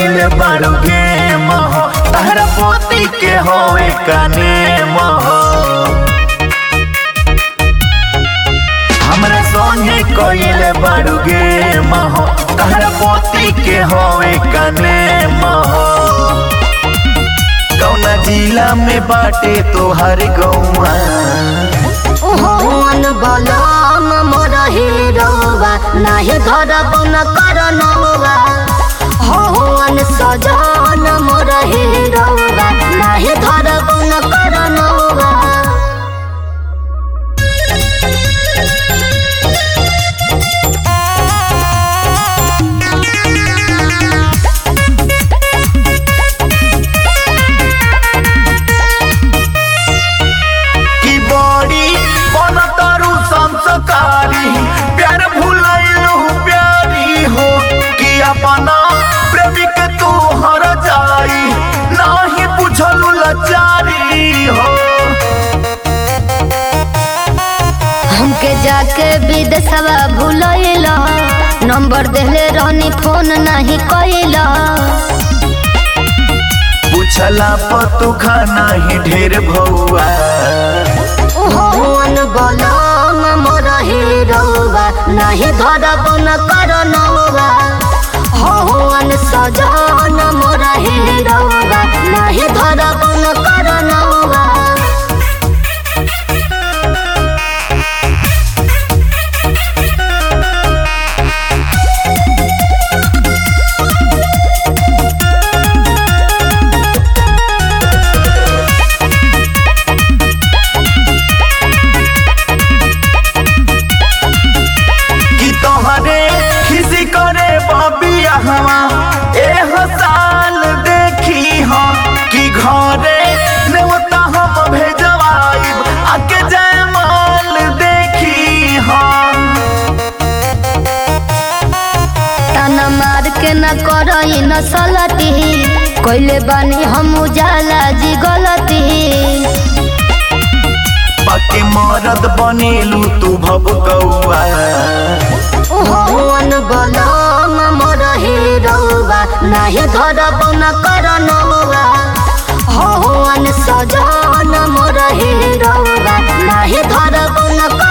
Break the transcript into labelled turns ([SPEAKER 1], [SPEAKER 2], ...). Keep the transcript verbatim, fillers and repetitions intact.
[SPEAKER 1] कइले बारू गेम हो तहरा पोती के होवे कने मोह हमरा संगे कइले बारू गेम हो तहरा पोती के होवे कने मोह कौना जिला में बाटे तोहर गौआ
[SPEAKER 2] ओहन बलम मोर हीरोवा नाही धरब न करनवा ओहन सजन मोर हीरोवा नाही धरब न करनवा
[SPEAKER 1] प्यार भूलैलू प्यारी हो कि अपना प्रेमी के तू हर जाई नाही बुझलू लाचारी हो
[SPEAKER 2] हमके जाके विदेशवा भूलैला नंबर देले रहनी फोन नहीं कइला
[SPEAKER 1] पूछला पतू खाना ही ढेर भौआ
[SPEAKER 2] ओहन बलम मोर हीरोवा नाही धरब न करनवा ओहन सजन मोर हीरोवा नाही धरब न करनवा एह साल देखी हो कि घरे नेवता हम भेजवाइब आके जयमाल देखी हो ताना मार के न करई न सलती कइले बानी हम उजाला जी गलती
[SPEAKER 1] बाकी मरद बनेलू तू भब कौआ
[SPEAKER 2] ओहन बलम मोर हीरोवा नाही धरब न करनवा ओहन सजन मोर हीरोवा नाही धरब न